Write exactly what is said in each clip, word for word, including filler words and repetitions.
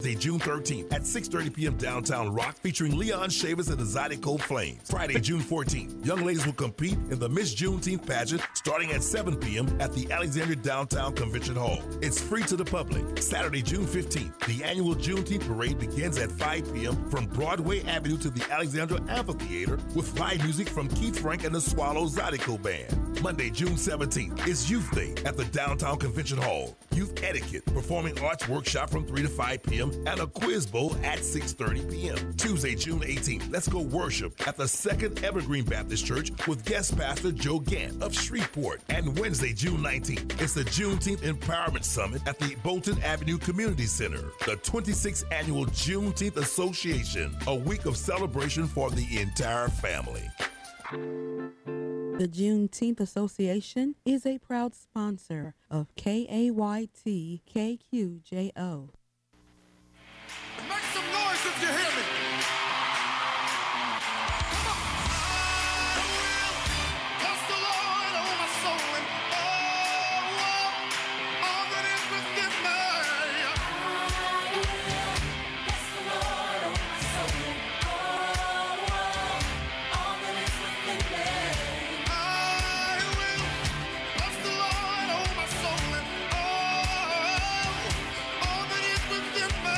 Thursday, June thirteenth at six thirty p.m. Downtown Rock featuring Leon Shavers and the Zydeco Flames. Friday, June fourteenth, young ladies will compete in the Miss Juneteenth pageant starting at seven p.m. at the Alexandria Downtown Convention Hall. It's free to the public. Saturday, June fifteenth, the annual Juneteenth parade begins at five p.m. from Broadway Avenue to the Alexandria Amphitheater with live music from Keith Frank and the Swallow Zydeco Band. Monday, June seventeenth is Youth Day at the Downtown Convention Hall. Youth Etiquette, Performing Arts Workshop from three to five p.m. and a quiz bowl at six thirty p.m. Tuesday, June eighteenth, let's go worship at the Second Evergreen Baptist Church with guest pastor Joe Gant of Shreveport. And Wednesday, June nineteenth, it's the Juneteenth Empowerment Summit at the Bolton Avenue Community Center. The twenty-sixth Annual Juneteenth Association, a week of celebration for the entire family. The Juneteenth Association is a proud sponsor of K A Y T K Q J O. Make some noise if you hear me. Come on. I will bless the Lord, oh my soul, and oh, oh, all that is within me. I will bless the Lord, oh my soul, and oh, oh, all that is within me. I will bless the Lord, oh my soul, and oh, all that is within me.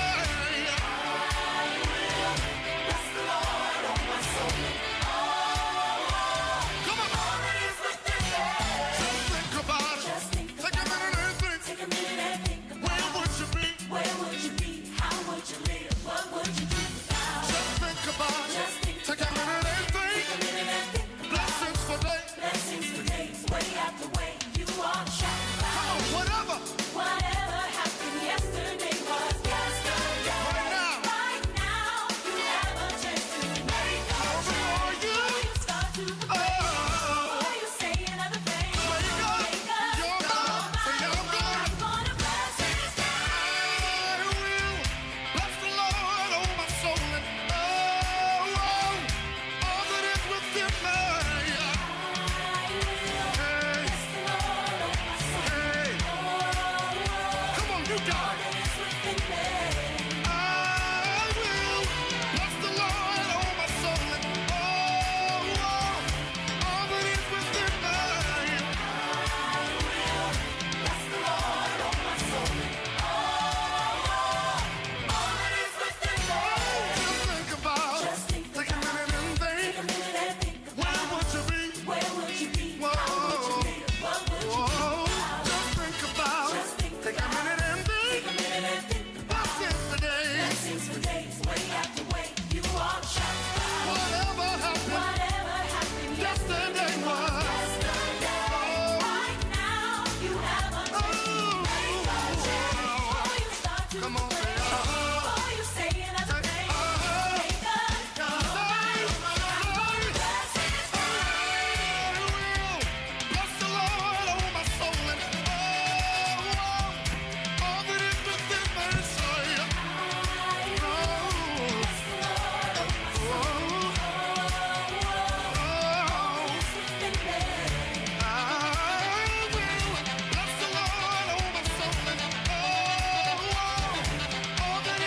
All that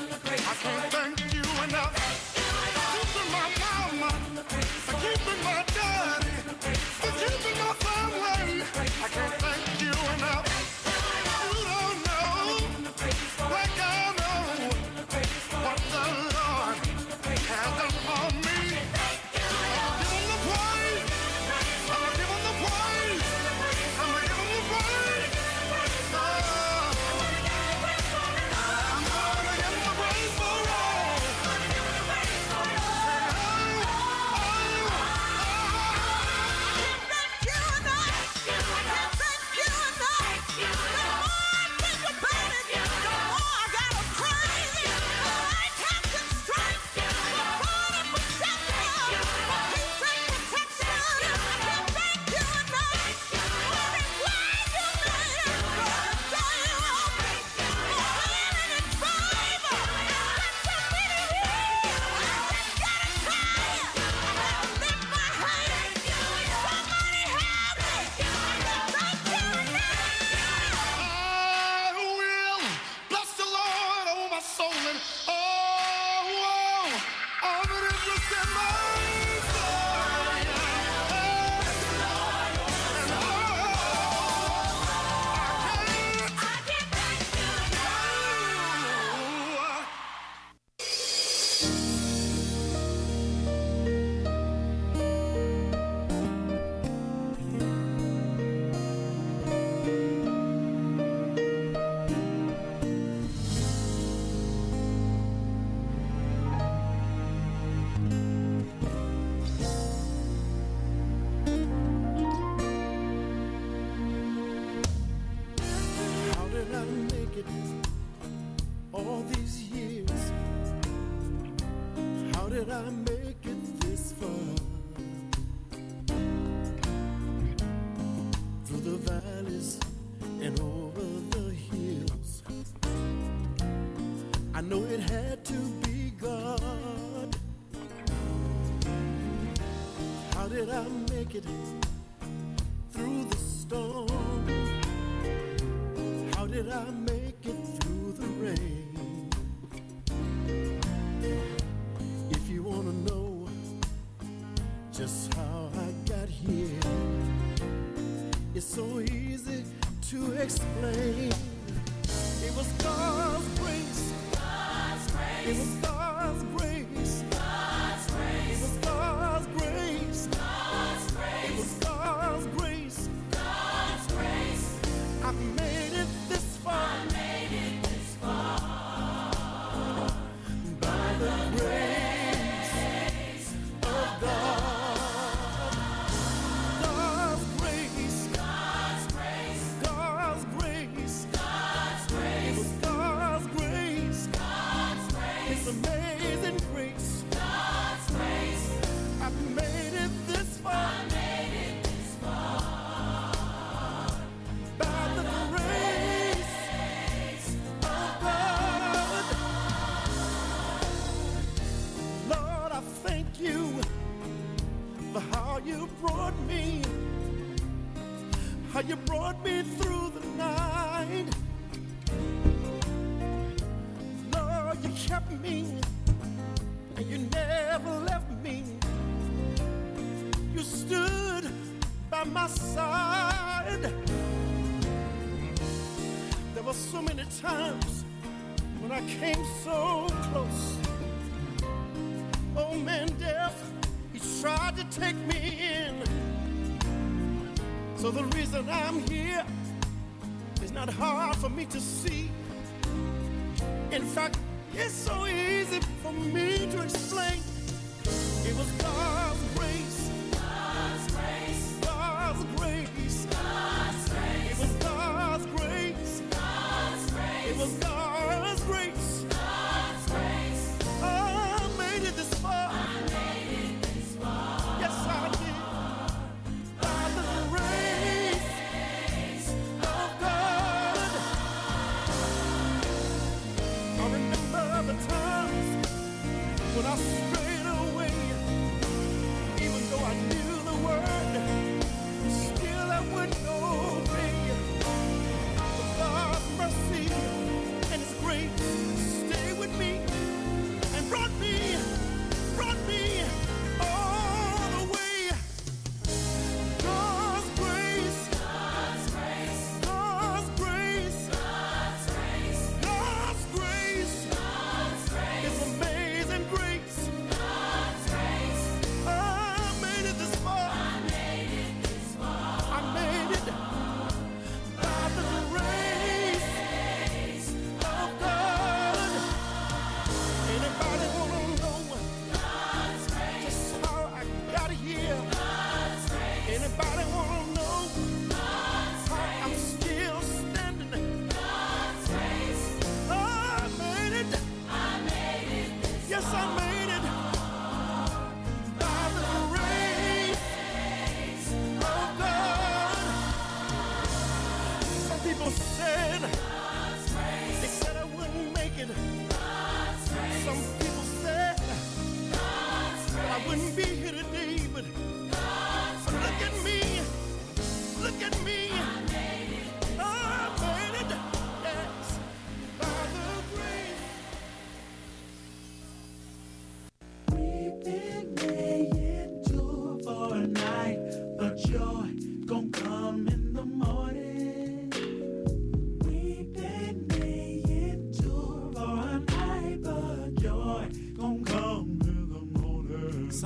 I can't thank you enough for keeping my mama, for keeping my daddy, for keeping my family. I can't thank you enough. You don't know, like I know, what the Lord has done for me. Give him the praise. I'm gonna give him the praise. I'm gonna give him the praise. Oh, I'm gonna give him the praise for all. I will bless the Lord, oh my soul, and oh, oh, all that is within my soul. And oh, I can't. How did I make it all these years? How did I make it this far? Through the valleys and over the hills. I know it had to be God. How did I make it through the storm? How did I make it through the rain? If you want to know just how I got here, it's so easy to explain. It was God's grace. God's grace. It was God's grace. God's grace. It was God's grace. God's grace. It was God's grace. God's grace. I made it this far. I made it this far. By the grace of God. God's grace. God's grace. God's grace. God's grace. It was God's grace. God's grace. It's amazing grace. God's grace. I made it this far. I made it this far. By the grace of God. Lord, I thank you for how you brought me, how you brought me through the night. Lord, you kept me and you never left me. You stood by my side. There were so many times when I came so close. Oh man, death, he tried to take me in. So the reason I'm here is not hard for me to see. In fact, it's so easy for me to explain. It was God's grace. God's grace. God's grace. God's grace. It was God's grace. God's grace. It was God's grace. God's grace. I made it this far. I made it this far. Yes, I did. By the grace of God. I remember the times when I strayed away.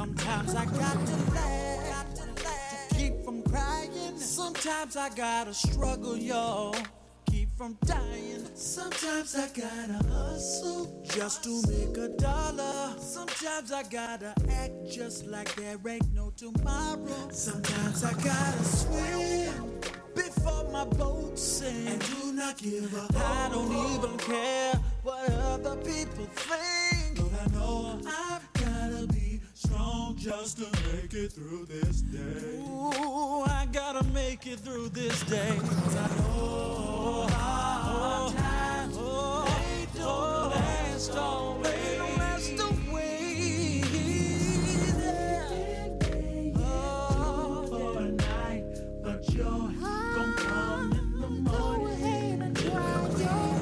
Sometimes I got to laugh to keep from crying. Sometimes I gotta struggle, y'all, keep from dying. Sometimes I gotta hustle just to make a dollar. Sometimes I gotta act just like there ain't no tomorrow. Sometimes I gotta swim before my boat sinks, and do not give up. I don't even care what other people think, but I know I've gotta be strong just to make it through this day. Ooh, I gotta make it through this day. 'Cause I know hard times, oh, they don't last always. They don't last always. Oh, for a night, but joy gon' come in the morning. Go ahead and try your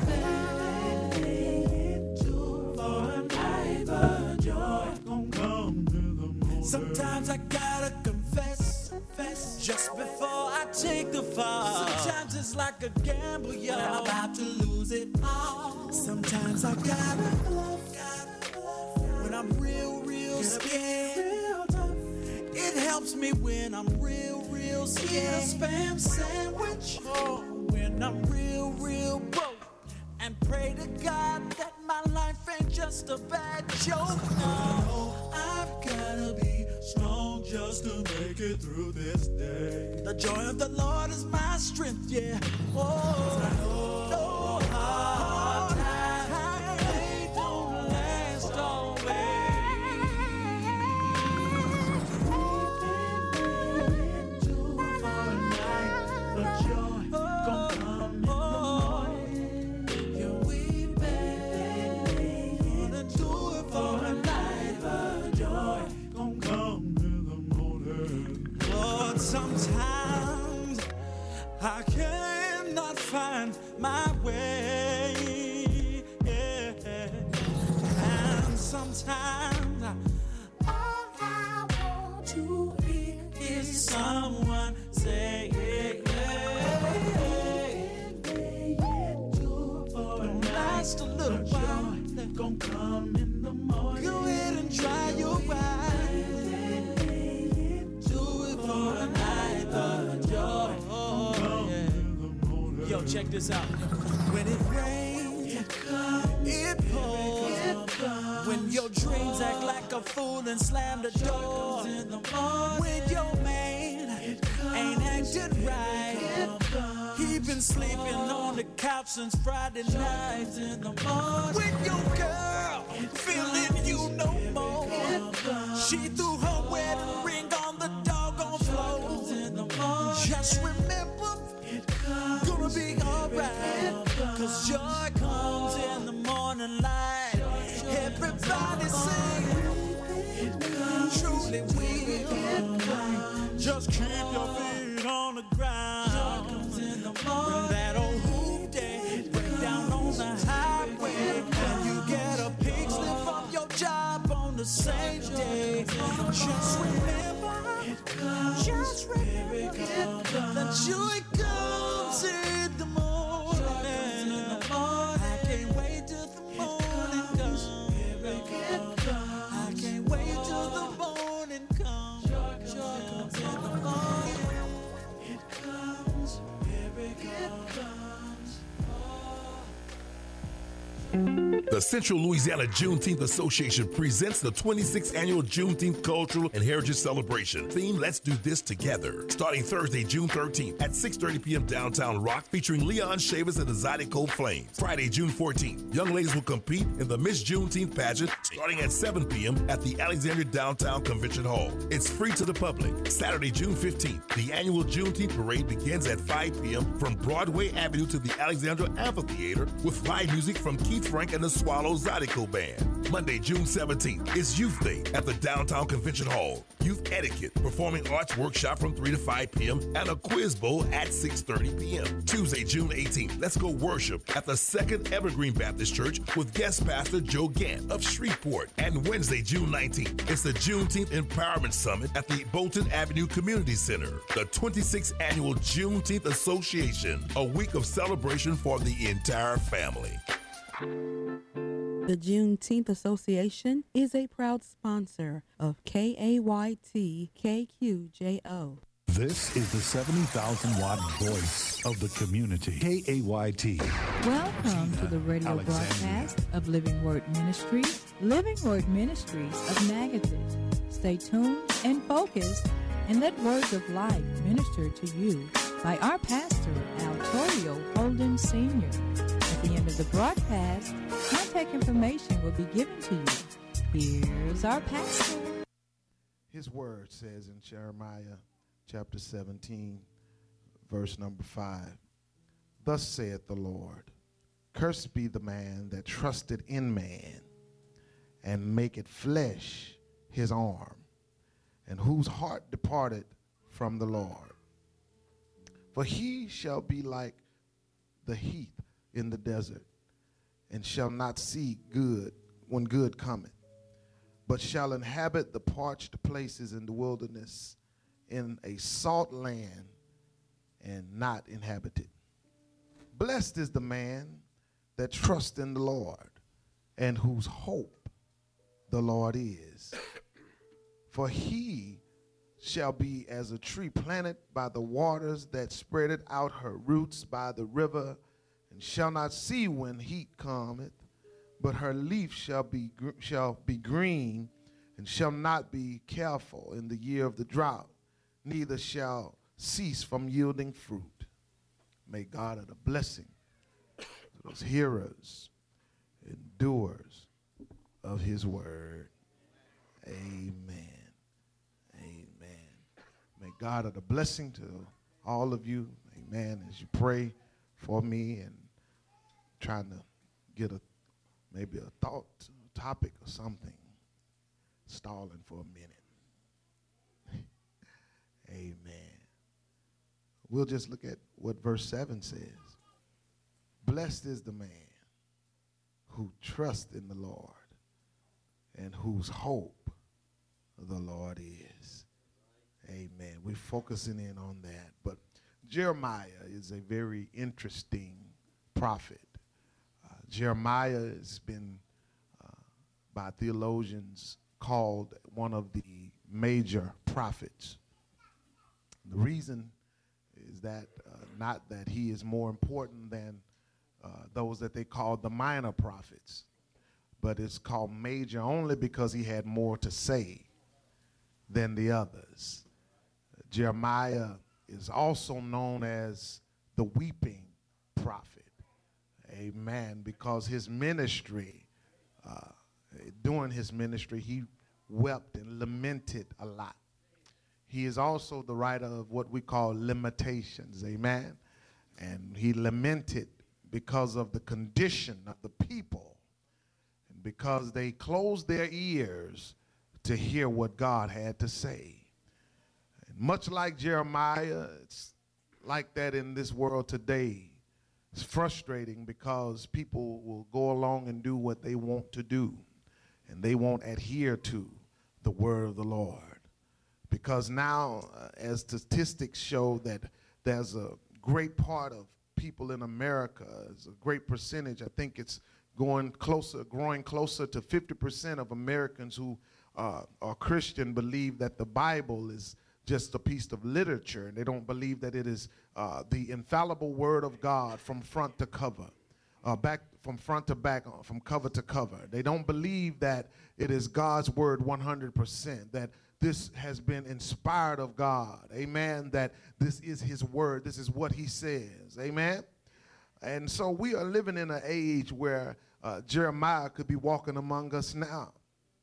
best. For a night, but joy gon' come in the morning. Sometimes I gotta confess, confess just before I take the fall. Sometimes it's like a gamble, y'all. I'm about to lose it all. Sometimes I gotta bluff, gotta bluff when I'm real, real scared. Real tough. It helps me when I'm real, real scared. Eat a spam sandwich, oh, when I'm real, real broke, and pray to God that my life ain't just a bad joke. No, I've gotta be strong just to make it through this day. The joy of the Lord is my strength, yeah. Oh, I know no hard times, they don't last always. We've been waiting to for a night, but joy gon' come in the morning. Yeah, we've been waiting to it for a night, but joy gon' come in the morning. Lord, sometimes I cannot find my way, yeah. And sometimes I, all I want to hear is someone say, yeah, don't last a little while, they're gon' come in the morning. Go ahead and dry your eyes. Do it for a night of joy. Oh, yeah. Yo, check this out. When it rains, it comes, it pours. It comes. When your dreams act like a fool and slam the door. In the morning. When your man ain't acting right. He been sleeping on the couch since Friday night. In the morning. When your girl feeling you no more. She threw her wedding ring on the doggone floor. In the morning. Just remember, gonna be alright. Cause joy comes in the morning light. Everybody sing, truly will. Just keep your feet on the ground. When that old hoop day break down on the highway, and you get a pink slip from your job on the same day. Just remember, just remember that joy comes in the morning. I can't wait till the morning comes. I can't wait till the morning comes. Joy comes in the morning. It comes, here it comes. The Central Louisiana Juneteenth Association presents the twenty-sixth Annual Juneteenth Cultural and Heritage Celebration. Theme, Let's Do This Together. Starting Thursday, June thirteenth at six thirty p.m. downtown Rock, featuring Leon Chavis and the Zydeco Flames. Friday, June fourteenth, young ladies will compete in the Miss Juneteenth pageant starting at seven p.m. at the Alexandria Downtown Convention Hall. It's free to the public. Saturday, June fifteenth, the annual Juneteenth parade begins at five p.m. from Broadway Avenue to the Alexandria Amphitheater with live music from Keith Frank and the Swallow Zydeco Band. Monday, June seventeenth is Youth Day at the Downtown Convention Hall. Youth Etiquette, Performing Arts Workshop from three to five p.m. and a quiz bowl at six thirty p.m. Tuesday, June eighteenth, let's go worship at the Second Evergreen Baptist Church with guest pastor Joe Gant of Shreveport. And Wednesday, June nineteenth, it's the Juneteenth Empowerment Summit at the Bolton Avenue Community Center. The twenty-sixth Annual Juneteenth Association, a week of celebration for the entire family. The Juneteenth Association is a proud sponsor of K A Y T K Q J O. This is the seventy thousand watt voice of the community. K A Y T. Welcome to the radio Alexandria. broadcast of Living Word Ministries, Living Word Ministries of Magatis. Stay tuned and focused and let words of life minister to you by our pastor, Al Torrio Holden Senior At the end of the broadcast, contact information will be given to you. Here's our pastor. His word says in Jeremiah chapter seventeen, verse number five, thus saith the Lord, cursed be the man that trusted in man, and maketh flesh his arm, and whose heart departed from the Lord. For he shall be like the heath in the desert, and shall not see good when good cometh, but shall inhabit the parched places in the wilderness, in a salt land and not inhabited. Blessed is the man that trusts in the Lord, and whose hope the Lord is. For he shall be as a tree planted by the waters, that spreadeth out her roots by the river, and shall not see when heat cometh, but her leaf shall be gr- shall be green, and shall not be careful in the year of the drought, neither shall cease from yielding fruit. May God add a blessing to those hearers and doers of his word. Amen. Amen. May God add a blessing to all of you. Amen. As you pray for me and trying to get a maybe a thought, a topic or something, stalling for a minute. Amen. We'll just look at what verse seven says. Blessed is the man who trusts in the Lord, and whose hope the Lord is. Amen. We're focusing in on that. But Jeremiah is a very interesting prophet. Uh, Jeremiah has been, uh, by theologians, called one of the major prophets. The reason is that uh, not that he is more important than uh, those that they call the minor prophets, but it's called major only because he had more to say than the others. Uh, Jeremiah is also known as the weeping prophet. Amen. Because his ministry, uh, during his ministry, he wept and lamented a lot. He is also the writer of what we call Lamentations, amen? And he lamented because of the condition of the people, and because they closed their ears to hear what God had to say. And much like Jeremiah, it's like that in this world today. It's frustrating because people will go along and do what they want to do, and they won't adhere to the word of the Lord. Because now, uh, as statistics show, that there's a great part of people in America, it's a great percentage, I think it's going closer, growing closer to fifty percent of Americans who uh, are Christian believe that the Bible is just a piece of literature, and they don't believe that it is uh, the infallible word of God from front to cover, uh, back from front to back, uh, from cover to cover. They don't believe that it is God's word one hundred percent, that this has been inspired of God, amen, that this is his word, this is what he says, amen. And so we are living in an age where uh, Jeremiah could be walking among us now.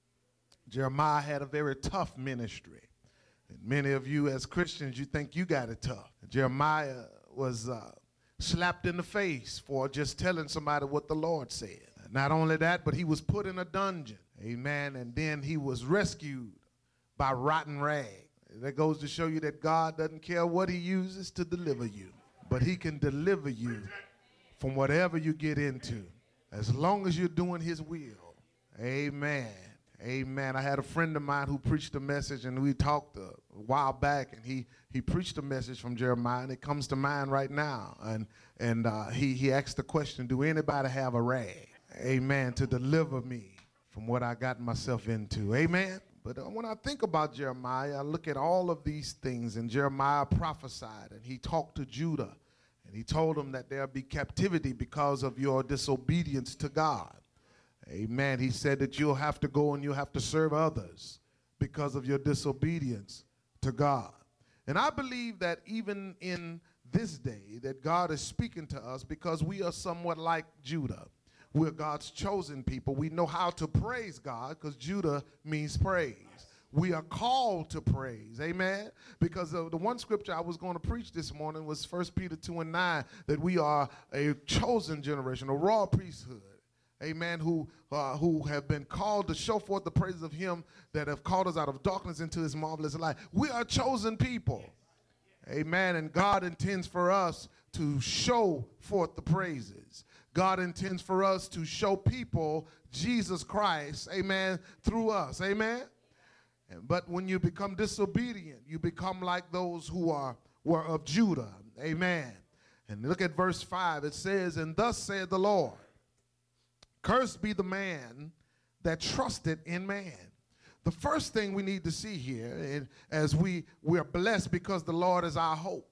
Jeremiah had a very tough ministry. And many of you as Christians, you think you got it tough. Jeremiah was uh, slapped in the face for just telling somebody what the Lord said. Not only that, but he was put in a dungeon, amen, and then he was rescued by rotten rag. That goes to show you that God doesn't care what he uses to deliver you, but he can deliver you from whatever you get into, as long as you're doing his will. Amen. Amen. I had a friend of mine who preached a message, and we talked a while back, and he he preached a message from Jeremiah, and it comes to mind right now. And and uh, he he asked the question, do anybody have a rag? amen, to deliver me from what I got myself into. Amen. But uh, when I think about Jeremiah, I look at all of these things, and Jeremiah prophesied, and he talked to Judah, and he told them that there'll be captivity because of your disobedience to God. Amen. He said that you'll have to go and you'll have to serve others because of your disobedience to God. And I believe that even in this day that God is speaking to us because we are somewhat like Judah. We're God's chosen people. We know how to praise God because Judah means praise. We are called to praise, amen? Because uh, the one scripture I was going to preach this morning was First Peter two and nine, that we are a chosen generation, a royal priesthood, amen, who, uh, who have been called to show forth the praises of him that have called us out of darkness into his marvelous light. We are chosen people, amen, and God intends for us to show forth the praises. God intends for us to show people Jesus Christ, amen, through us, amen. And, but when you become disobedient, you become like those who are were of Judah, amen. And look at verse five. It says, "And thus said the Lord, cursed be the man that trusted in man." The first thing we need to see here, and as we we're blessed because the Lord is our hope,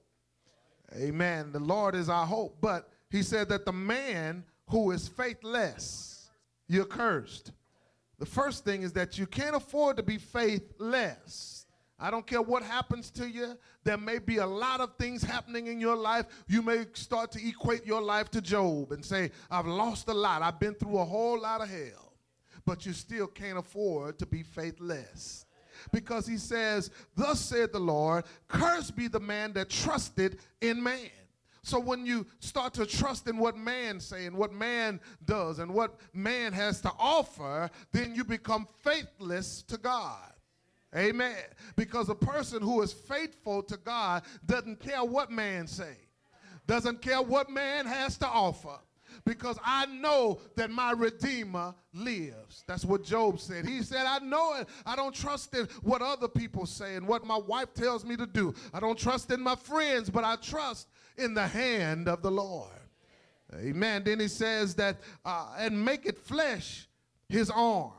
amen. The Lord is our hope, but he said that the man who is faithless, you're cursed. The first thing is that you can't afford to be faithless. I don't care what happens to you. There may be a lot of things happening in your life. You may start to equate your life to Job and say, I've lost a lot. I've been through a whole lot of hell. But you still can't afford to be faithless. Because he says, thus said the Lord, cursed be the man that trusted in man. So when you start to trust in what man say and what man does and what man has to offer, then you become faithless to God. Amen. Because a person who is faithful to God doesn't care what man say, doesn't care what man has to offer. Because I know that my Redeemer lives. That's what Job said. He said, I know it. I don't trust in what other people say and what my wife tells me to do. I don't trust in my friends, but I trust in the hand of the Lord. Amen. Then he says that, uh, and make it flesh his arm.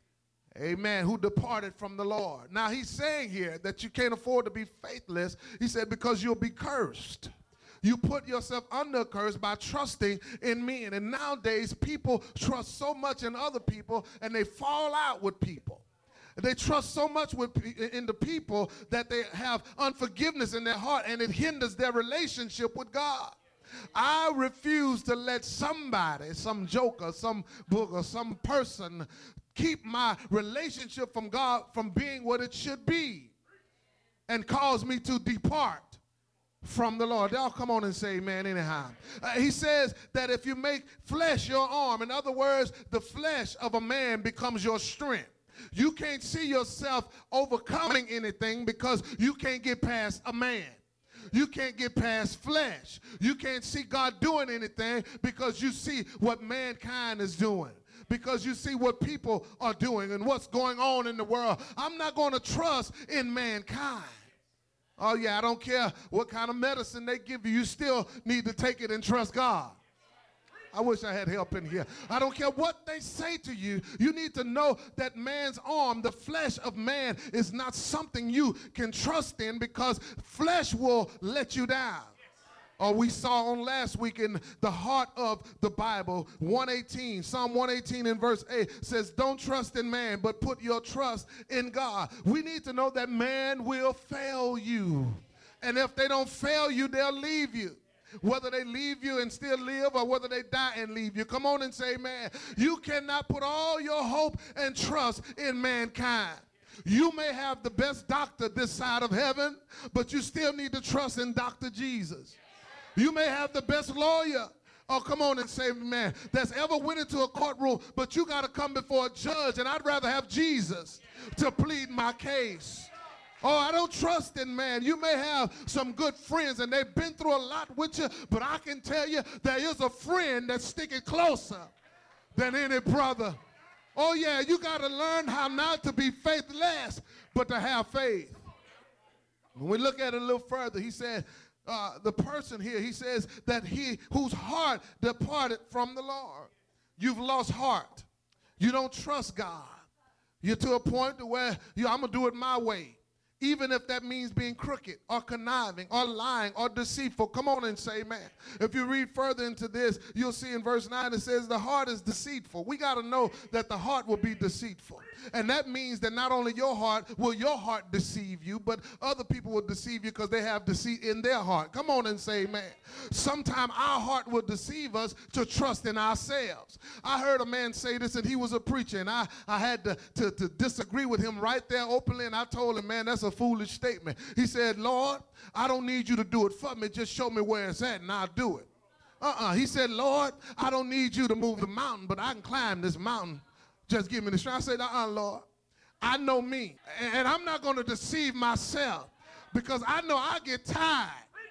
Amen. Who departed from the Lord. Now he's saying here that you can't afford to be faithless. He said, because you'll be cursed. You put yourself under a curse by trusting in men. And nowadays, people trust so much in other people, and they fall out with people. They trust so much with, in the people that they have unforgiveness in their heart, and it hinders their relationship with God. I refuse to let somebody, some joker, some book, or some person keep my relationship from God from being what it should be and cause me to depart from the Lord. Y'all come on and say amen anyhow. Uh, he says that if you make flesh your arm, in other words, the flesh of a man becomes your strength. You can't see yourself overcoming anything because you can't get past a man. You can't get past flesh. You can't see God doing anything because you see what mankind is doing, because you see what people are doing and what's going on in the world. I'm not going to trust in mankind. Oh, yeah, I don't care what kind of medicine they give you. You still need to take it and trust God. I wish I had help in here. I don't care what they say to you. You need to know that man's arm, the flesh of man, is not something you can trust in, because flesh will let you down. Or we saw on last week in the heart of the Bible, one eighteen, Psalm one eighteen in verse eight says, don't trust in man, but put your trust in God. We need to know that man will fail you. And if they don't fail you, they'll leave you. Whether they leave you and still live or whether they die and leave you. Come on and say, man, you cannot put all your hope and trust in mankind. You may have the best doctor this side of heaven, but you still need to trust in Doctor Jesus. You may have the best lawyer, oh, come on and say, man, that's ever went into a courtroom, but you got to come before a judge, and I'd rather have Jesus to plead my case. Oh, I don't trust in man. You may have some good friends, and they've been through a lot with you, but I can tell you there is a friend that's sticking closer than any brother. Oh, yeah, you got to learn how not to be faithless, but to have faith. When we look at it a little further, he said, Uh, the person here, he says that he whose heart departed from the Lord. You've lost heart. You don't trust God. You're to a point to where you, I'm going to do it my way. Even if that means being crooked or conniving or lying or deceitful. Come on and say amen. If you read further into this, you'll see in verse nine it says the heart is deceitful. We got to know that the heart will be deceitful. And that means that not only your heart will your heart deceive you, but other people will deceive you because they have deceit in their heart. Come on and say amen. Sometimes our heart will deceive us to trust in ourselves. I heard a man say this, and he was a preacher, and I, I had to, to, to disagree with him right there openly, and I told him, man, that's a foolish statement. He said, Lord, I don't need you to do it for me. Just show me where it's at, and I'll do it. Uh-uh. He said, Lord, I don't need you to move the mountain, but I can climb this mountain. Just give me the strength. I said, uh-uh, Lord, I know me, and I'm not going to deceive myself because I know I get tired.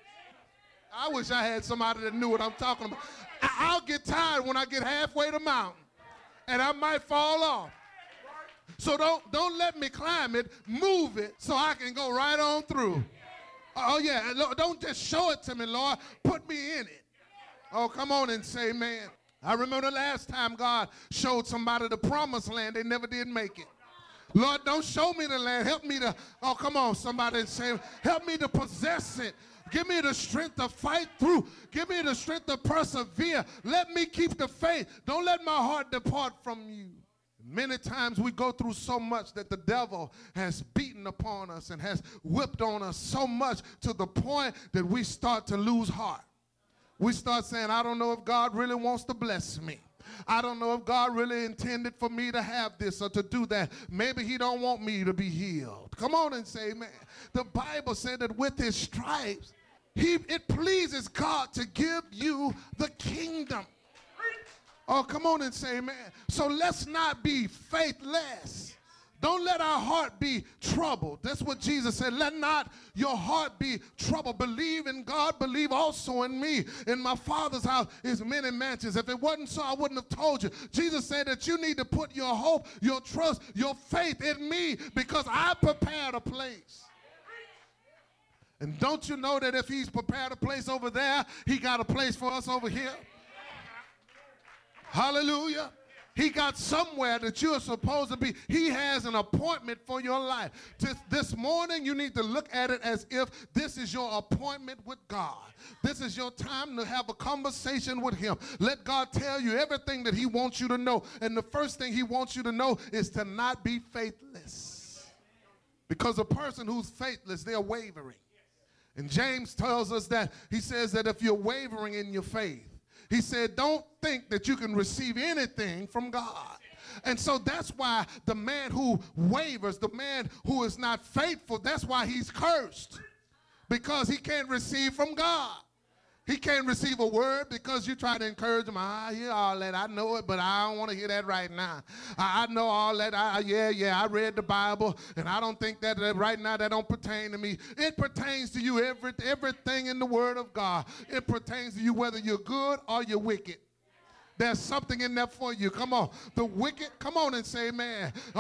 I wish I had somebody that knew what I'm talking about. I- I'll get tired when I get halfway to the mountain, and I might fall off. So don't, don't let me climb it, move it so I can go right on through. Oh, yeah, Lord, don't just show it to me, Lord. Put me in it. Oh, come on and say amen. I remember the last time God showed somebody the promised land, they never did make it. Lord, don't show me the land. Help me to, oh, come on, somebody and say, help me to possess it. Give me the strength to fight through. Give me the strength to persevere. Let me keep the faith. Don't let my heart depart from you. Many times we go through so much that the devil has beaten upon us and has whipped on us so much to the point that we start to lose heart. We start saying, I don't know if God really wants to bless me. I don't know if God really intended for me to have this or to do that. Maybe he don't want me to be healed. Come on and say amen. The Bible said that with his stripes, he, it pleases God to give you the kingdom. Oh, come on and say amen. So let's not be faithless. Don't let our heart be troubled. That's what Jesus said. Let not your heart be troubled. Believe in God. Believe also in me. In my Father's house is many mansions. If it wasn't so, I wouldn't have told you. Jesus said that you need to put your hope, your trust, your faith in me because I prepared a place. And don't you know that if he's prepared a place over there, he got a place for us over here? Hallelujah. He got somewhere that you're supposed to be. He has an appointment for your life. This, this morning, you need to look at it as if this is your appointment with God. This is your time to have a conversation with him. Let God tell you everything that he wants you to know. And the first thing he wants you to know is to not be faithless. Because a person who's faithless, they're wavering. And James tells us that, he says that if you're wavering in your faith, he said, don't think that you can receive anything from God. And so that's why the man who wavers, the man who is not faithful, that's why he's cursed. Because he can't receive from God. He can't receive a word because you try to encourage him. I hear all that. I know it, but I don't want to hear that right now. I, I know all that. I, yeah, yeah, I read the Bible, and I don't think that, that right now that don't pertain to me. It pertains to you, every, everything in the Word of God. It pertains to you whether you're good or you're wicked. There's something in there for you. Come on. The wicked, come on and say amen.